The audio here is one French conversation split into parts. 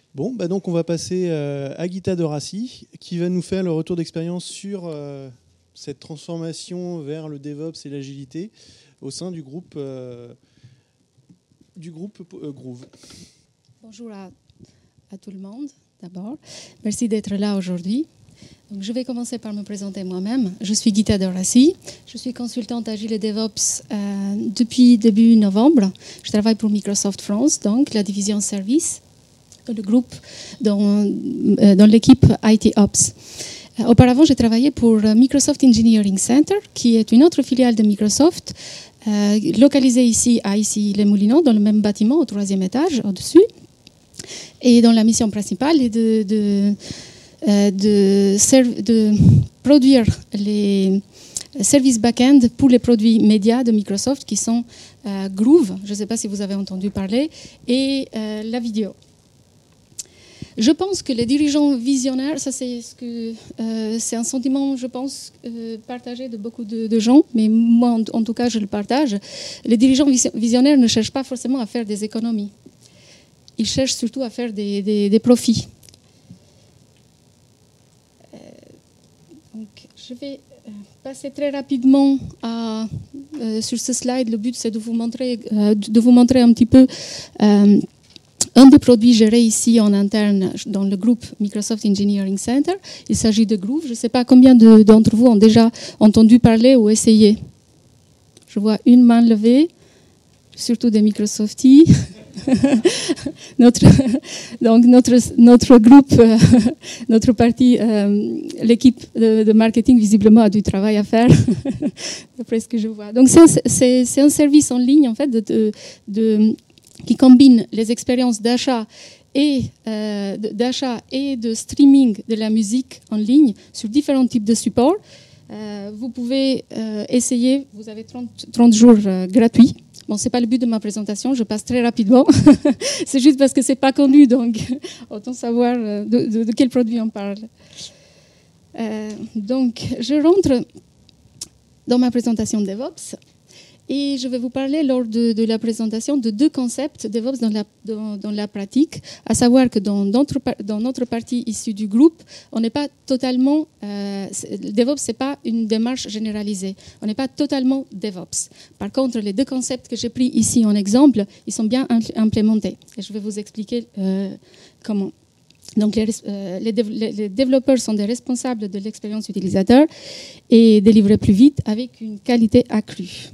Bon, donc on va passer à Gita Dorassi, qui va nous faire le retour d'expérience sur cette transformation vers le DevOps et l'agilité au sein du groupe Groove. Bonjour à tout le monde, d'abord. Merci d'être là aujourd'hui. Donc, je vais commencer par me présenter moi-même. Je suis Gita Dorassi. Je suis consultante Agile et DevOps depuis début novembre. Je travaille pour Microsoft France, donc la division service, le groupe dans l'équipe IT Ops. Auparavant, j'ai travaillé pour Microsoft Engineering Center, qui est une autre filiale de Microsoft, localisée ici à Issy-les-Moulineaux, dans le même bâtiment, au 3e étage, au-dessus. Et dont la mission principale est de produire les services back-end pour les produits médias de Microsoft qui sont Groove, je ne sais pas si vous avez entendu parler, et la vidéo. Je pense que les dirigeants visionnaires, ça c'est un sentiment, je pense, partagé de beaucoup de gens, mais moi en tout cas je le partage. Les dirigeants visionnaires ne cherchent pas forcément à faire des économies. Ils cherchent surtout à faire des profits. Donc, je vais passer très rapidement sur ce slide. Le but, c'est de vous montrer un petit peu un des produits gérés ici en interne dans le groupe Microsoft Engineering Center. Il s'agit de Groove. Je ne sais pas combien d'entre vous ont déjà entendu parler ou essayé. Je vois une main levée, surtout des Microsofties. notre groupe, notre partie, l'équipe de marketing visiblement a du travail à faire, d'après ce que je vois. Donc c'est un service en ligne en fait qui combine les expériences d'achat et de streaming de la musique en ligne sur différents types de supports. Vous pouvez essayer, vous avez 30 jours gratuits. Bon, ce n'est pas le but de ma présentation, je passe très rapidement. C'est juste parce que ce n'est pas connu, donc autant savoir de quel produit on parle. Donc, je rentre dans ma présentation DevOps et je vais vous parler lors de la présentation de deux concepts DevOps dans la pratique, à savoir que dans notre partie issue du groupe, on n'est pas totalement... DevOps, ce n'est pas une démarche généralisée. On n'est pas totalement DevOps. Par contre, les deux concepts que j'ai pris ici en exemple, ils sont bien implémentés. Et je vais vous expliquer comment. Donc, les développeurs sont des responsables de l'expérience utilisateur et délivrer plus vite avec une qualité accrue.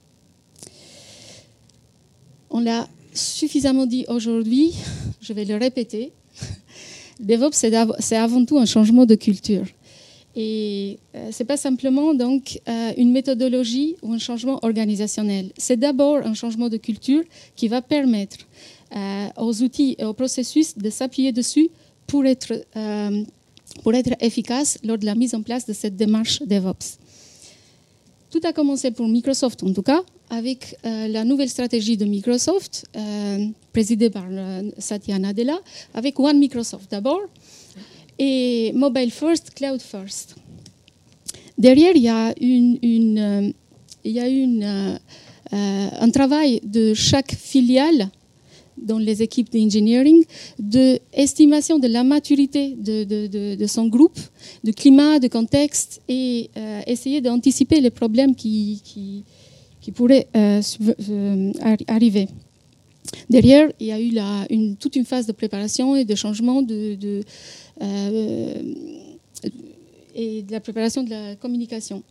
On l'a suffisamment dit aujourd'hui, je vais le répéter. DevOps, c'est avant tout un changement de culture. Et ce n'est pas simplement donc, une méthodologie ou un changement organisationnel. C'est d'abord un changement de culture qui va permettre aux outils et aux processus de s'appuyer dessus pour être efficace lors de la mise en place de cette démarche DevOps. Tout a commencé pour Microsoft en tout cas, avec la nouvelle stratégie de Microsoft, présidée par Satya Nadella, avec One Microsoft d'abord, et Mobile First, Cloud First. Derrière, il y a un travail de chaque filiale dans les équipes d'engineering, d'estimation de la maturité de son groupe, de climat, de contexte, et essayer d'anticiper les problèmes qui pourraient arriver. Derrière, il y a eu toute une phase de préparation et de changement et de la préparation de la communication.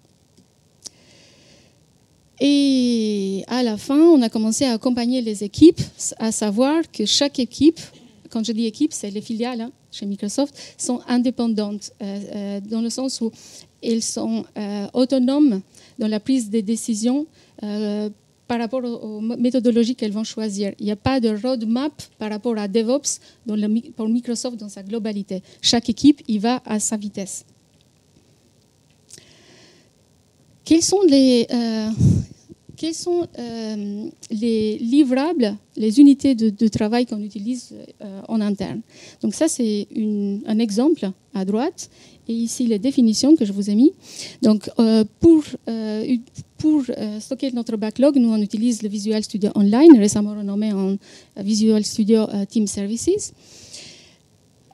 Et à la fin, on a commencé à accompagner les équipes, à savoir que chaque équipe, quand je dis équipe, c'est les filiales chez Microsoft, sont indépendantes dans le sens où elles sont autonomes dans la prise des décisions par rapport aux méthodologies qu'elles vont choisir. Il n'y a pas de roadmap par rapport à DevOps pour Microsoft dans sa globalité. Chaque équipe y va à sa vitesse. Quels sont les livrables, les unités de travail qu'on utilise en interne? Donc ça, c'est un exemple à droite. Et ici, les définitions que je vous ai mis. Donc, pour stocker notre backlog, nous, on utilise le Visual Studio Online, récemment renommé en Visual Studio Team Services.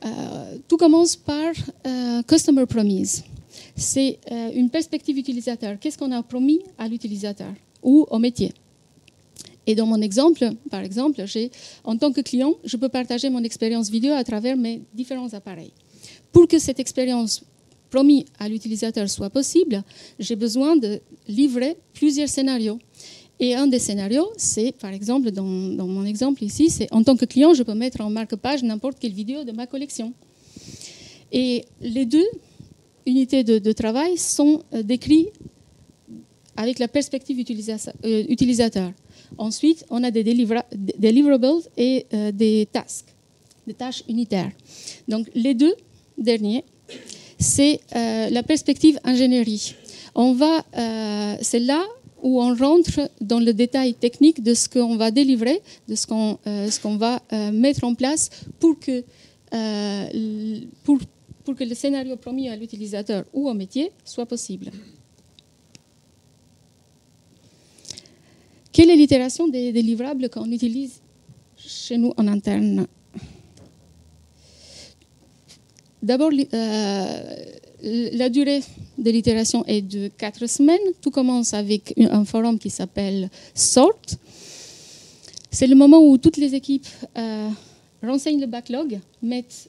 Tout commence par Customer Promise. C'est une perspective utilisateur. Qu'est-ce qu'on a promis à l'utilisateur ou au métier? Et dans mon exemple, par exemple, en tant que client, je peux partager mon expérience vidéo à travers mes différents appareils. Pour que cette expérience promise à l'utilisateur soit possible, j'ai besoin de livrer plusieurs scénarios. Et un des scénarios, c'est, par exemple, dans mon exemple ici, c'est en tant que client, je peux mettre en marque-page n'importe quelle vidéo de ma collection. Et les deux unités de travail sont décrites avec la perspective utilisateur. Ensuite, on a des deliverables et des tâches unitaires. Donc, les deux derniers, c'est la perspective ingénierie. C'est là où on rentre dans le détail technique de ce qu'on va délivrer, de ce qu'on va mettre en place pour que le scénario promis à l'utilisateur ou au métier soit possible. Quelle est l'itération des livrables qu'on utilise chez nous en interne? D'abord, la durée de l'itération est de 4 semaines. Tout commence avec un forum qui s'appelle Sort. C'est le moment où toutes les équipes renseignent le backlog, mettent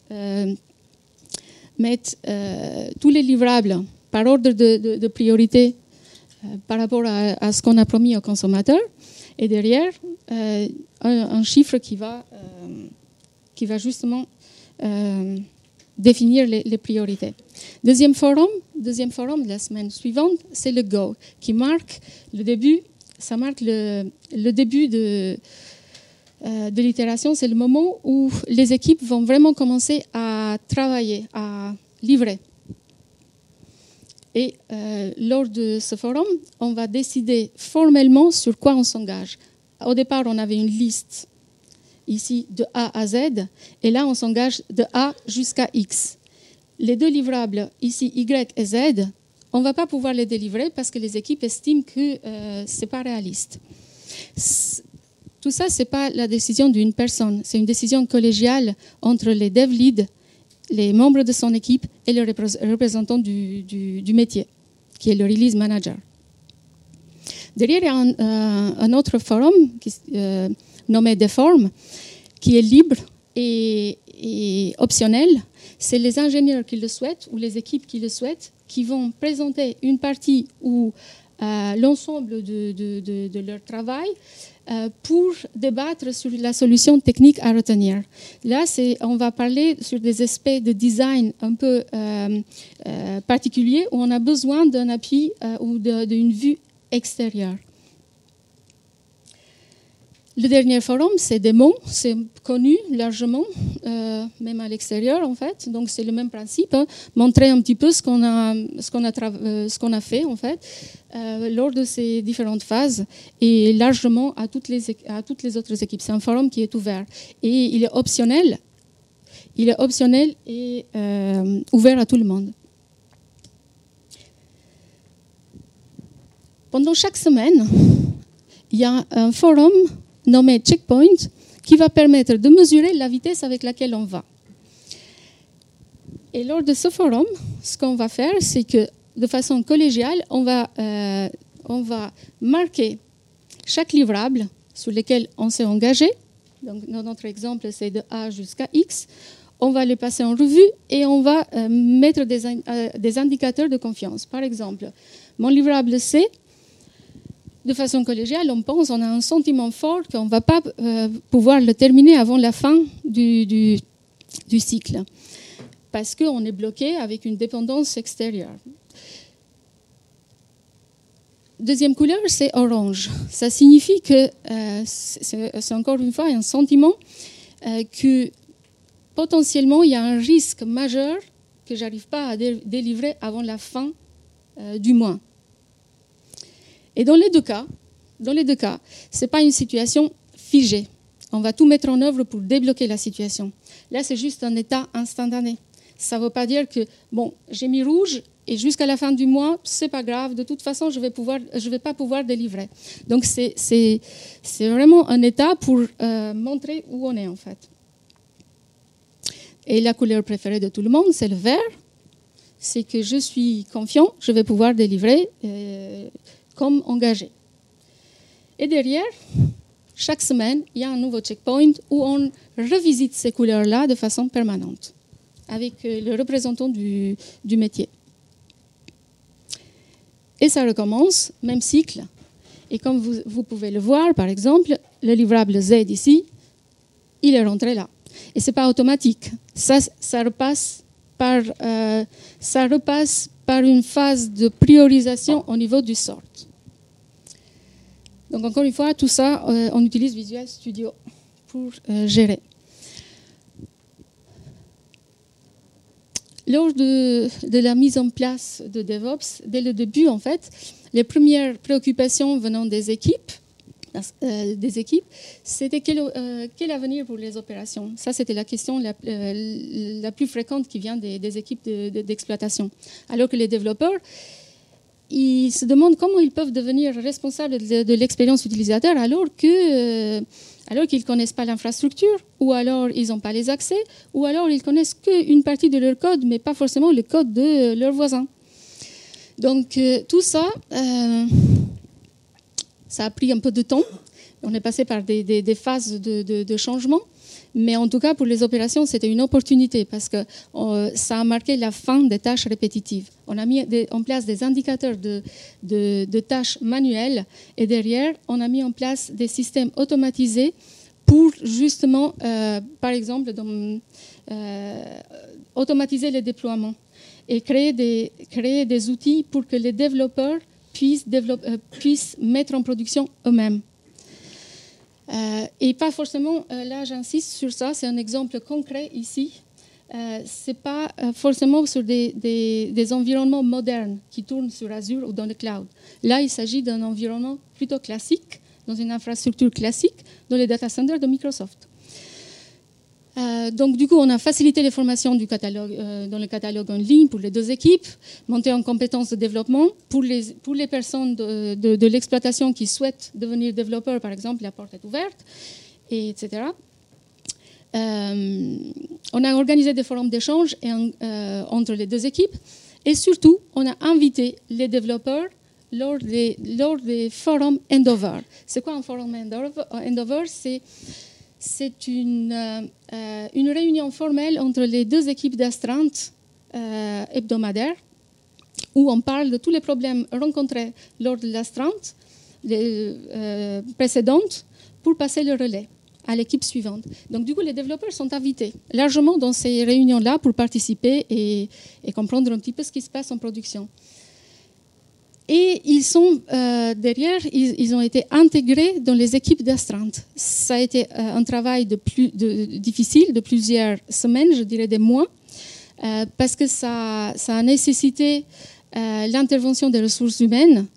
tous les livrables par ordre de priorité par rapport à ce qu'on a promis aux consommateurs. Et derrière, un chiffre qui va justement définir les priorités. Deuxième forum de la semaine suivante, c'est le Go, qui marque le début. Ça marque le début de l'itération. C'est le moment où les équipes vont vraiment commencer à travailler, à livrer. Et lors de ce forum, on va décider formellement sur quoi on s'engage. Au départ, on avait une liste ici de A à Z, et là, on s'engage de A jusqu'à X. Les deux livrables, ici Y et Z, on ne va pas pouvoir les délivrer parce que les équipes estiment que ce n'est pas réaliste. Tout ça, ce n'est pas la décision d'une personne, c'est une décision collégiale entre les dev leads, les membres de son équipe et le représentant du métier, qui est le release manager. Derrière, il y a un autre forum nommé Deform, qui est libre et optionnel. C'est les ingénieurs qui le souhaitent ou les équipes qui le souhaitent qui vont présenter une partie ou l'ensemble de leur travail pour débattre sur la solution technique à retenir. Là, on va parler sur des aspects de design un peu particuliers où on a besoin d'un appui ou d'une vue extérieure. Le dernier forum, c'est Démon, c'est connu largement, même à l'extérieur en fait. Donc c'est le même principe, hein, montrer un petit peu ce qu'on a fait en fait lors de ces différentes phases et largement à toutes les autres équipes. C'est un forum qui est ouvert et il est optionnel. Il est optionnel et ouvert à tout le monde. Pendant chaque semaine, il y a un forum nommé Checkpoint, qui va permettre de mesurer la vitesse avec laquelle on va. Et lors de ce forum, ce qu'on va faire, c'est que de façon collégiale, on va marquer chaque livrable sur lequel on s'est engagé. Donc, dans notre exemple, c'est de A jusqu'à X. On va les passer en revue et on va mettre des indicateurs de confiance. Par exemple, mon livrable C, de façon collégiale, on a un sentiment fort qu'on ne va pas pouvoir le terminer avant la fin du cycle, parce qu'on est bloqué avec une dépendance extérieure. Deuxième couleur, c'est orange. Ça signifie que c'est encore une fois un sentiment que potentiellement il y a un risque majeur que je n'arrive pas à délivrer avant la fin du mois. Et dans les deux cas, ce n'est pas une situation figée. On va tout mettre en œuvre pour débloquer la situation. Là, c'est juste un état instantané. Ça ne veut pas dire que, bon, j'ai mis rouge et jusqu'à la fin du mois, ce n'est pas grave. De toute façon, je ne vais pas pouvoir délivrer. Donc, c'est vraiment un état pour montrer où on est, en fait. Et la couleur préférée de tout le monde, c'est le vert. C'est que je suis confiant, je vais pouvoir délivrer comme engagé. Et derrière, chaque semaine, il y a un nouveau checkpoint où on revisite ces couleurs-là de façon permanente, avec le représentant du métier. Et ça recommence, même cycle. Et comme vous pouvez le voir, par exemple, le livrable Z ici, il est rentré là. Et ce n'est pas automatique. Ça repasse par une phase de priorisation au niveau du sort. Donc encore une fois, tout ça, on utilise Visual Studio pour gérer. Lors de la mise en place de DevOps, dès le début, en fait, les premières préoccupations venant des équipes, c'était quel avenir pour les opérations. Ça, c'était la question la plus fréquente qui vient des équipes d'exploitation. Alors que les développeurs, ils se demandent comment ils peuvent devenir responsables de l'expérience utilisateur alors qu'ils ne connaissent pas l'infrastructure, ou alors ils n'ont pas les accès, ou alors ils connaissent qu'une partie de leur code, mais pas forcément le code de leurs voisins. Donc tout ça, ça a pris un peu de temps. On est passé par des phases de changement. Mais en tout cas, pour les opérations, c'était une opportunité parce que ça a marqué la fin des tâches répétitives. On a mis en place des indicateurs de tâches manuelles et derrière, on a mis en place des systèmes automatisés pour justement, par exemple, automatiser les déploiements et créer des outils pour que les développeurs puissent mettre en production eux-mêmes. Et pas forcément, là j'insiste sur ça, c'est un exemple concret ici. Ce n'est pas forcément sur des environnements modernes qui tournent sur Azure ou dans le cloud. Là, il s'agit d'un environnement plutôt classique, dans une infrastructure classique, dans les data centers de Microsoft. Donc du coup, on a facilité les formations du catalogue, dans le catalogue en ligne pour les deux équipes, monté en compétences de développement. Pour les personnes de l'exploitation qui souhaitent devenir développeurs, par exemple, la porte est ouverte, etc. On a organisé des forums d'échange entre les deux équipes et surtout, on a invité les développeurs lors des forums Endover. C'est quoi un forum Endover? C'est une réunion formelle entre les deux équipes d'astreinte hebdomadaire où on parle de tous les problèmes rencontrés lors de l'astreinte précédente pour passer le relais à l'équipe suivante. Donc du coup, les développeurs sont invités largement dans ces réunions-là pour participer et comprendre un petit peu ce qui se passe en production. Et ils sont derrière, ils ont été intégrés dans les équipes d'astreinte. Ça a été un travail difficile de plusieurs semaines, je dirais des mois, parce que ça a nécessité l'intervention des ressources humaines,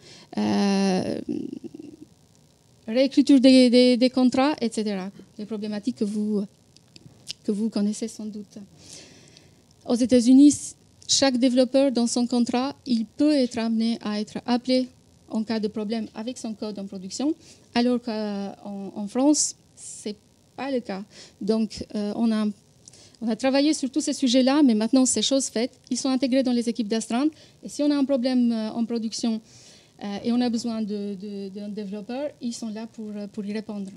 réécriture des contrats, etc. Des problématiques que vous connaissez sans doute. Aux États-Unis, chaque développeur dans son contrat, il peut être amené à être appelé en cas de problème avec son code en production, alors qu'en France, ce n'est pas le cas. Donc, on a travaillé sur tous ces sujets-là, mais maintenant, c'est chose faite. Ils sont intégrés dans les équipes d'astreinte. Et si on a un problème en production et on a besoin d'un développeur, ils sont là pour y répondre.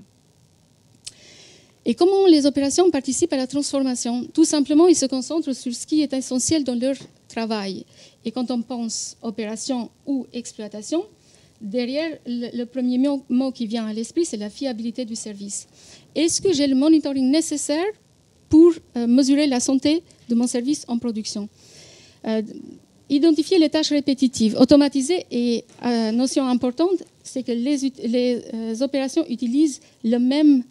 Et comment les opérations participent à la transformation? Tout simplement, ils se concentrent sur ce qui est essentiel dans leur travail. Et quand on pense opération ou exploitation, derrière, le premier mot qui vient à l'esprit, c'est la fiabilité du service. Est-ce que j'ai le monitoring nécessaire pour mesurer la santé de mon service en production? Identifier les tâches répétitives, automatiser, et notion importante, c'est que les opérations utilisent le même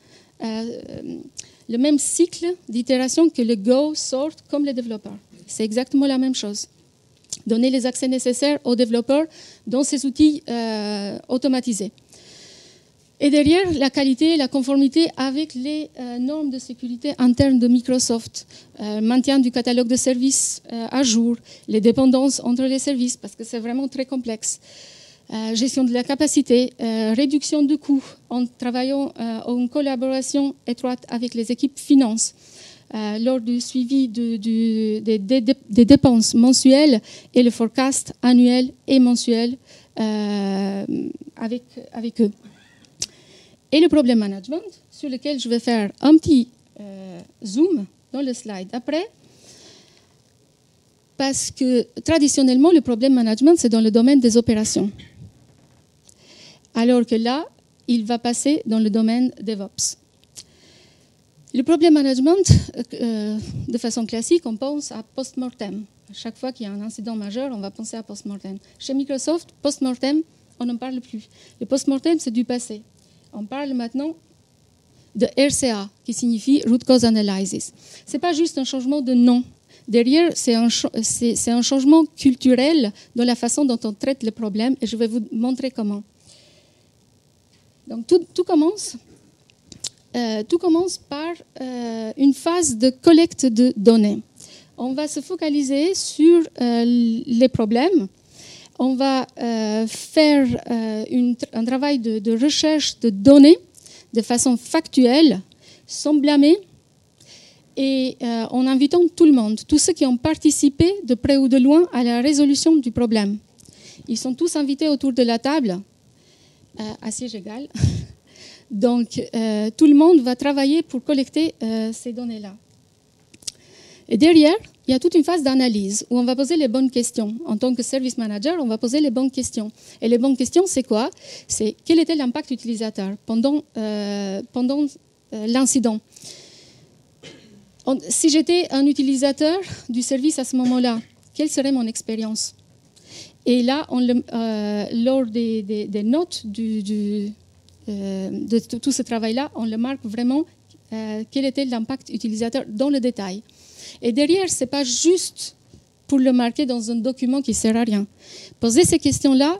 cycle d'itération que le Go, Sort, comme les développeurs. C'est exactement la même chose. Donner les accès nécessaires aux développeurs dans ces outils automatisés. Et derrière, la qualité et la conformité avec les normes de sécurité internes de Microsoft, maintien du catalogue de services à jour, les dépendances entre les services, parce que c'est vraiment très complexe. Gestion de la capacité, réduction de coûts en travaillant en collaboration étroite avec les équipes finances, lors du suivi des dépenses mensuelles et le forecast annuel et mensuel avec eux. Et le problème management, sur lequel je vais faire un petit zoom dans le slide après, parce que traditionnellement, le problème management, c'est dans le domaine des opérations. Alors que là, il va passer dans le domaine DevOps. Le problème management, de façon classique, on pense à post-mortem. Chaque fois qu'il y a un incident majeur, on va penser à post-mortem. Chez Microsoft, post-mortem, on n'en parle plus. Le post-mortem, c'est du passé. On parle maintenant de RCA, qui signifie Root Cause Analysis. Ce n'est pas juste un changement de nom. Derrière, c'est un changement culturel dans la façon dont on traite les problèmes, et je vais vous montrer comment. Donc, tout commence par une phase de collecte de données. On va se focaliser sur les problèmes. On va faire un travail de recherche de données de façon factuelle, sans blâmer, et en invitant tout le monde, tous ceux qui ont participé de près ou de loin à la résolution du problème. Ils sont tous invités autour de la table, à siège égal. Donc, tout le monde va travailler pour collecter ces données-là. Et derrière, il y a toute une phase d'analyse où on va poser les bonnes questions. En tant que service manager, on va poser les bonnes questions. Et les bonnes questions, c'est quoi? C'est quel était l'impact utilisateur pendant l'incident? Si j'étais un utilisateur du service à ce moment-là, quelle serait mon expérience? Et là, lors des notes de tout ce travail-là, on le marque vraiment quel était l'impact utilisateur dans le détail. Et derrière, ce n'est pas juste pour le marquer dans un document qui ne sert à rien. Poser ces questions-là,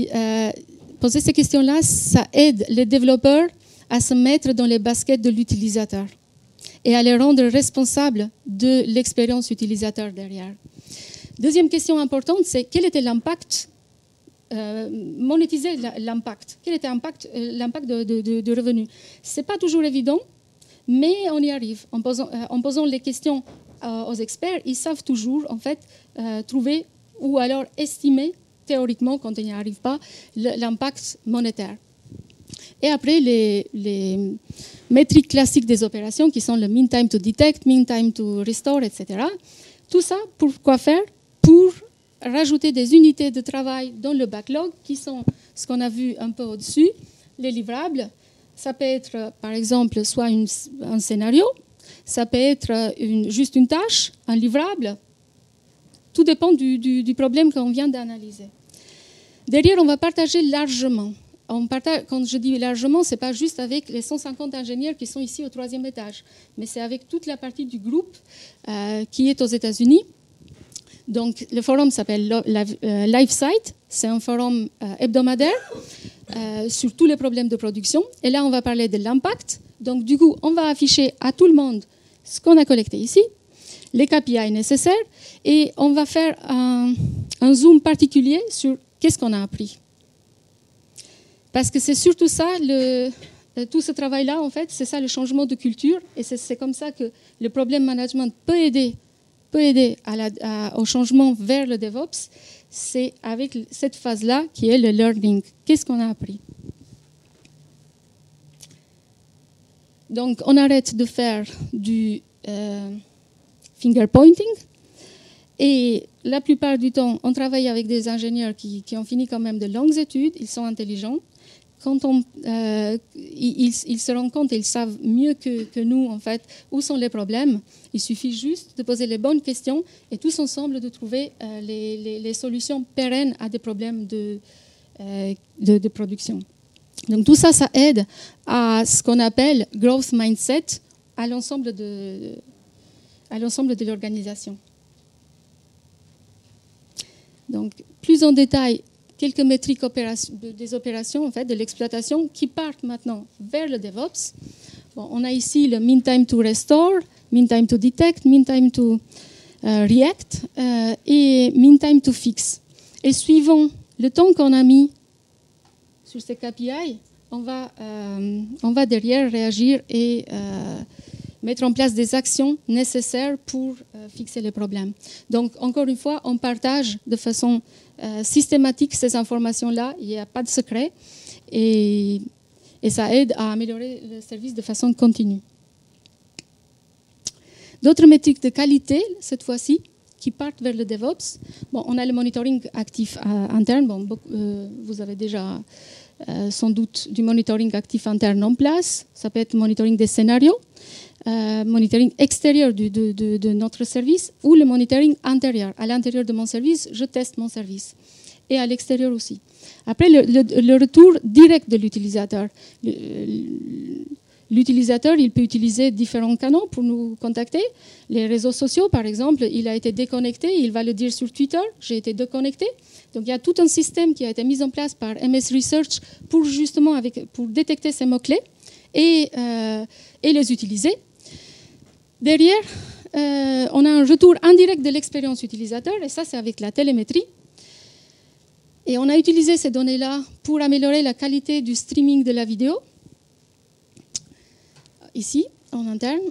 ça aide les développeurs à se mettre dans les baskets de l'utilisateur et à les rendre responsables de l'expérience utilisateur derrière. Deuxième question importante, c'est quel était l'impact, monétiser l'impact. Quel était l'impact de revenus? Ce n'est pas toujours évident, mais on y arrive. En posant les questions aux experts, ils savent toujours en fait trouver ou alors estimer théoriquement, quand on n'y arrive pas, l'impact monétaire. Et après, les métriques classiques des opérations qui sont le mean time to detect, mean time to restore, etc. Tout ça, pour quoi faire? Pour rajouter des unités de travail dans le backlog qui sont ce qu'on a vu un peu au-dessus, les livrables. Ça peut être, par exemple, soit un scénario, ça peut être juste une tâche, un livrable. Tout dépend du problème qu'on vient d'analyser. Derrière, on va partager largement. Quand je dis largement, ce n'est pas juste avec les 150 ingénieurs qui sont ici au 3e étage, mais c'est avec toute la partie du groupe qui est aux États-Unis. Donc, le forum s'appelle LiveSite. C'est un forum hebdomadaire sur tous les problèmes de production. Et là, on va parler de l'impact. Donc, du coup, on va afficher à tout le monde ce qu'on a collecté ici, les KPI nécessaires, et on va faire un zoom particulier sur qu'est-ce qu'on a appris. Parce que c'est surtout ça, tout ce travail-là, en fait, c'est ça le changement de culture, et c'est comme ça que le problème management peut aider au changement vers le DevOps. C'est avec cette phase-là qui est le learning. Qu'est-ce qu'on a appris? Donc, on arrête de faire du finger pointing. Et la plupart du temps, on travaille avec des ingénieurs qui ont fini quand même de longues études. Ils sont intelligents. Quand ils se rendent compte et ils savent mieux que nous, en fait, où sont les problèmes. Il suffit juste de poser les bonnes questions et tous ensemble de trouver les solutions pérennes à des problèmes de production. Donc tout ça, ça aide à ce qu'on appelle growth mindset à l'ensemble de l'organisation. Donc plus en détail, quelques métriques des opérations, en fait, de l'exploitation qui partent maintenant vers le DevOps. Bon, on a ici le mean time to restore, mean time to detect, mean time to react et mean time to fix. Et suivant le temps qu'on a mis sur ces KPI, on va derrière réagir et mettre en place des actions nécessaires pour fixer les problèmes. Donc, encore une fois, on partage de façon systématique ces informations-là. Il n'y a pas de secret et ça aide à améliorer le service de façon continue. D'autres métriques de qualité, cette fois-ci, qui partent vers le DevOps. Bon, on a le monitoring actif interne. Bon, vous avez déjà sans doute du monitoring actif interne en place. Ça peut être monitoring des scénarios, monitoring extérieur de notre service ou le monitoring intérieur. À l'intérieur de mon service, je teste mon service. Et à l'extérieur aussi. Après, le retour direct de l'utilisateur. L'utilisateur, il peut utiliser différents canaux pour nous contacter. Les réseaux sociaux, par exemple, il a été déconnecté, il va le dire sur Twitter, j'ai été déconnecté. Donc il y a tout un système qui a été mis en place par MS Research pour justement pour détecter ces mots-clés et les utiliser. Derrière, on a un retour indirect de l'expérience utilisateur, et ça c'est avec la télémétrie. Et on a utilisé ces données-là pour améliorer la qualité du streaming de la vidéo. Ici, en interne.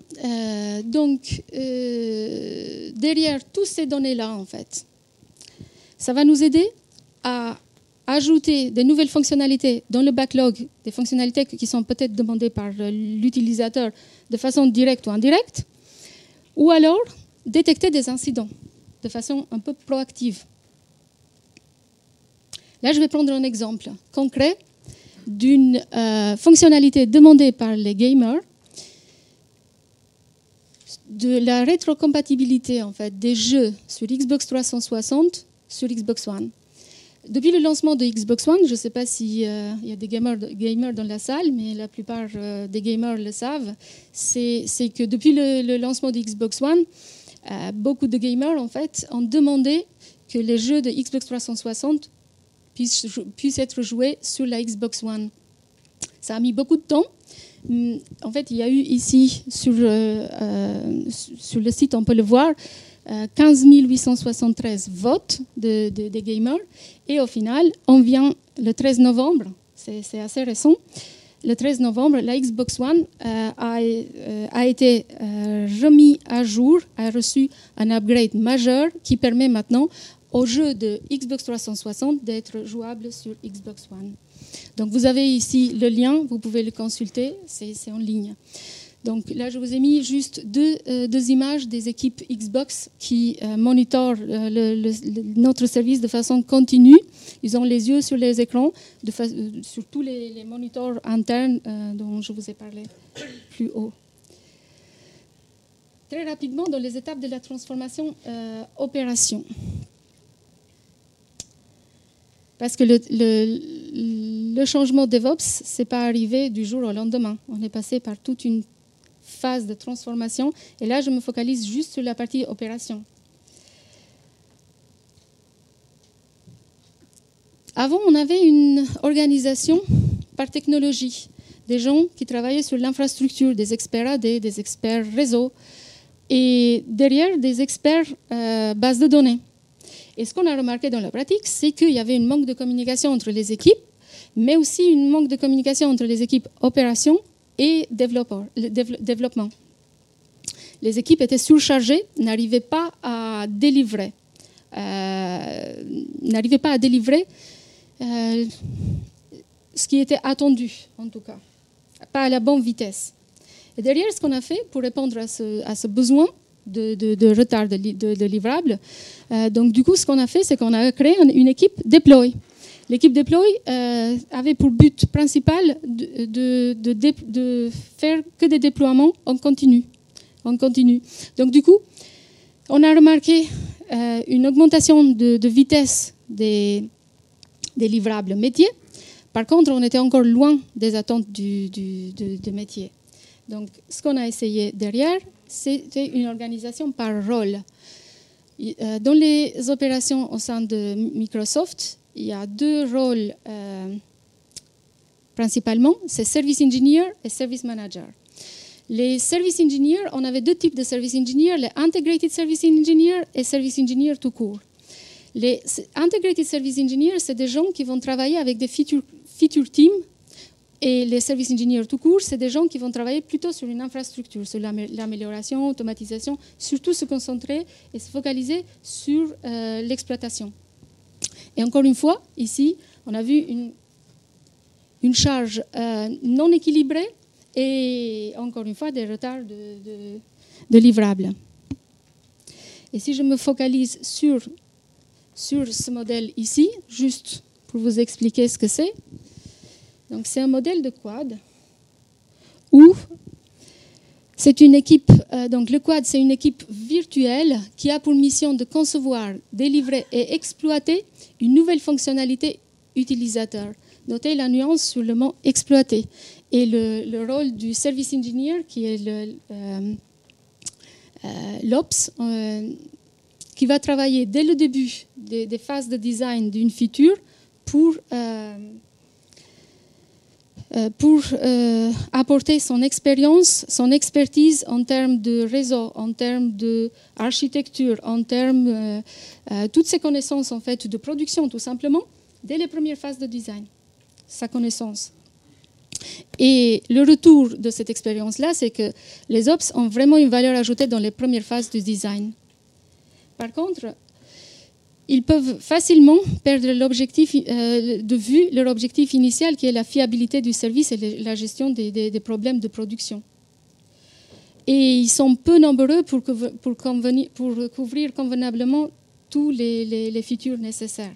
Derrière toutes ces données-là, en fait, ça va nous aider à ajouter de nouvelles fonctionnalités dans le backlog, des fonctionnalités qui sont peut-être demandées par l'utilisateur de façon directe ou indirecte, ou alors détecter des incidents de façon un peu proactive. Là, je vais prendre un exemple concret d'une fonctionnalité demandée par les gamers, de la rétrocompatibilité en fait, des jeux sur Xbox 360 sur Xbox One. Depuis le lancement de Xbox One, je ne sais pas s'il y a des gamers dans la salle, mais la plupart des gamers le savent, c'est que depuis le lancement de Xbox One, beaucoup de gamers en fait, ont demandé que les jeux de Xbox 360 puissent être joués sur la Xbox One. Ça a mis beaucoup de temps. En fait, il y a eu ici, sur le site, on peut le voir, 15 873 votes des gamers. Et au final, on vient le 13 novembre, c'est assez récent, le 13 novembre, la Xbox One a été remis à jour, a reçu un upgrade majeur qui permet maintenant aux jeux de Xbox 360 d'être jouables sur Xbox One. Donc vous avez ici le lien, vous pouvez le consulter, c'est en ligne. Donc là, je vous ai mis juste deux images des équipes Xbox qui monitorent notre service de façon continue. Ils ont les yeux sur les écrans, sur tous les moniteurs internes dont je vous ai parlé plus haut. Très rapidement, dans les étapes de la transformation opération. Parce que le changement DevOps, ce n'est pas arrivé du jour au lendemain. On est passé par toute une phase de transformation. Et là, je me focalise juste sur la partie opération. Avant, on avait une organisation par technologie. Des gens qui travaillaient sur l'infrastructure, des experts AD, des experts réseau. Et derrière, des experts base de données. Et ce qu'on a remarqué dans la pratique, c'est qu'il y avait un manque de communication entre les équipes, mais aussi un manque de communication entre les équipes opération et développement. Les équipes étaient surchargées, n'arrivaient pas à délivrer, ce qui était attendu, en tout cas, pas à la bonne vitesse. Et derrière, ce qu'on a fait pour répondre à ce besoin de retard de livrables. Donc, du coup, ce qu'on a fait, c'est qu'on a créé une équipe deploy. L'équipe deploy avait pour but principal de faire que des déploiements en continu. Donc, du coup, on a remarqué une augmentation de vitesse des livrables métiers. Par contre, on était encore loin des attentes du métier. Donc, ce qu'on a essayé derrière, c'était une organisation par rôle. Dans les opérations au sein de Microsoft, il y a deux rôles principalement, c'est Service Engineer et Service Manager. Les Service Engineers, on avait deux types de Service Engineers, les Integrated Service Engineer et Service Engineer tout court. Les Integrated Service Engineers, c'est des gens qui vont travailler avec des feature teams Et les service engineers tout court, c'est des gens qui vont travailler plutôt sur une infrastructure, sur l'amélioration, l'automatisation, surtout se concentrer et se focaliser sur l'exploitation. Et encore une fois, ici, on a vu une charge non équilibrée et encore une fois des retards de livrables. Et si je me focalise sur ce modèle ici, juste pour vous expliquer ce que c'est. Donc c'est un modèle de quad où c'est une équipe, donc le quad c'est une équipe virtuelle qui a pour mission de concevoir, délivrer et exploiter une nouvelle fonctionnalité utilisateur. Notez la nuance sur le mot exploiter. Et le rôle du service engineer qui est l'OPS, qui va travailler dès le début des phases de design d'une feature pour apporter son expérience, son expertise en termes de réseau, en termes d'architecture, en termes toutes ses connaissances en fait de production tout simplement dès les premières phases de design, sa connaissance. Et le retour de cette expérience-là, c'est que les ops ont vraiment une valeur ajoutée dans les premières phases du design. Par contre, ils peuvent facilement perdre de vue leur objectif initial qui est la fiabilité du service et la gestion des problèmes de production. Et ils sont peu nombreux pour couvrir convenablement tous les features nécessaires.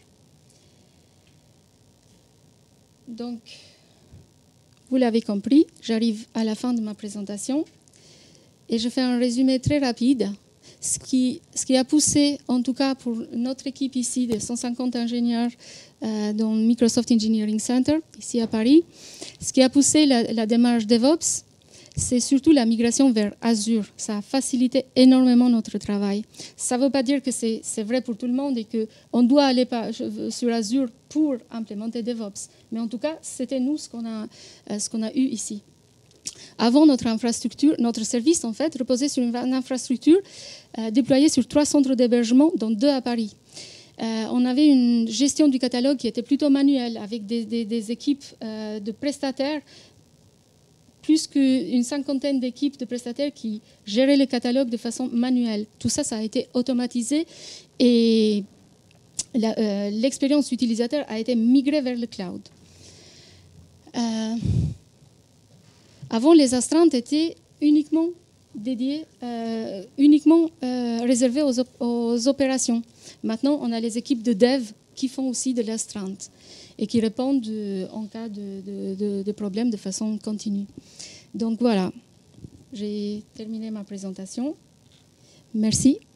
Donc, vous l'avez compris, j'arrive à la fin de ma présentation et je fais un résumé très rapide. Ce qui a poussé, en tout cas pour notre équipe ici, de 150 ingénieurs dans Microsoft Engineering Center, ici à Paris, ce qui a poussé la démarche DevOps, c'est surtout la migration vers Azure. Ça a facilité énormément notre travail. Ça ne veut pas dire que c'est vrai pour tout le monde et qu'on doit aller sur Azure pour implémenter DevOps. Mais en tout cas, c'était nous ce qu'on a eu ici. Avant, notre service, en fait, reposait sur une infrastructure déployée sur 3 centres d'hébergement, dont 2 à Paris. On avait une gestion du catalogue qui était plutôt manuelle, avec des équipes de prestataires, plus qu'une cinquantaine d'équipes de prestataires qui géraient le catalogue de façon manuelle. Tout ça, ça a été automatisé et l'expérience utilisateur a été migrée vers le cloud. Avant, les astreintes étaient uniquement dédiées, réservées aux opérations. Maintenant, on a les équipes de dev qui font aussi de l'astreinte et qui répondent en cas de problème de façon continue. Donc voilà, j'ai terminé ma présentation. Merci.